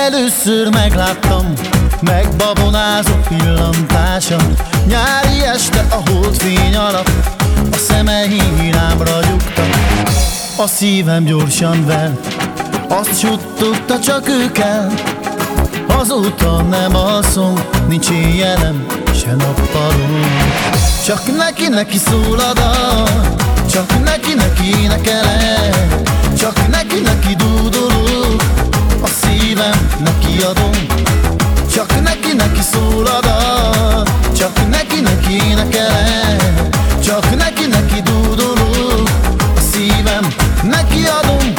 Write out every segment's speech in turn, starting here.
Először megláttam, megbabonázó pillantása. Nyári este a holdfény alatt a szemei rám ragyogtak. A szívem gyorsan vert, azt suttogta, csak ő kell. Azóta nem alszom, nincs éjjelem, se nappalom. Csak neki szól a dal, csak neki énekelek, csak neki dúdolok, a szívem neki adom. Csak neki szól a dal, csak neki énekelek, csak neki dúdolok, a szívem neki adom.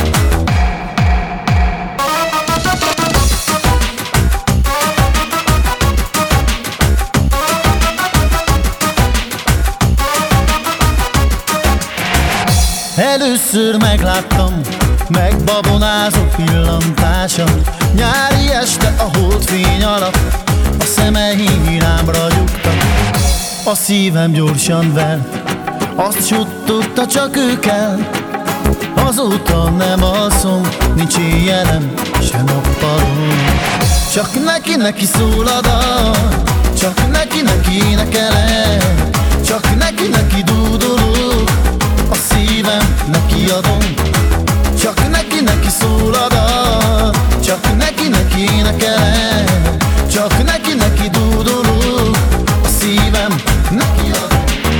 Először megláttam, megbabonázó pillantása. Nyári este a holdfény alatt a szemei rám ragyogtak. A szívem gyorsan vert, azt suttogta, csak ő kell. Azóta nem alszom, nincs éjjelem, se nappalom. Csak neki szól a dal, csak neki énekelek, csak neki dúdolok, a szívem neki adom. Csak neki szól a dal, csak neki énekelek, csak neki dúdolok, a szívem neki adom.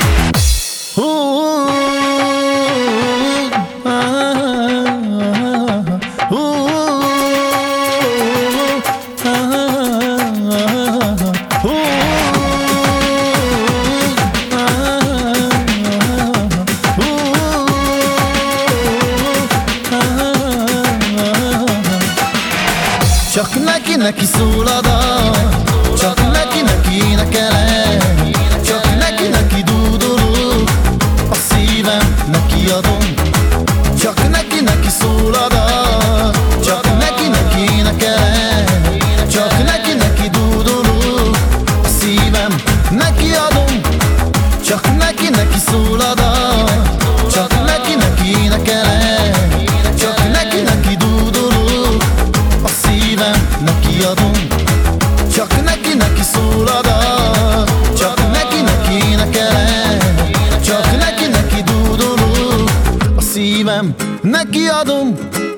Csak neki szól a dal, csak neki énekelek, csak neki dúdolok, a szívem neki adom. Csak neki szól a dal, csak neki énekelek, csak neki dúdolok, a szívem neki adom. Csak neki szól a dal, csak neki énekelek, csak neki dúdolok, a szívem neki adom. Csak neki szól a dal, csak neki énekelek, csak neki dúdolok, a szívem neki adom.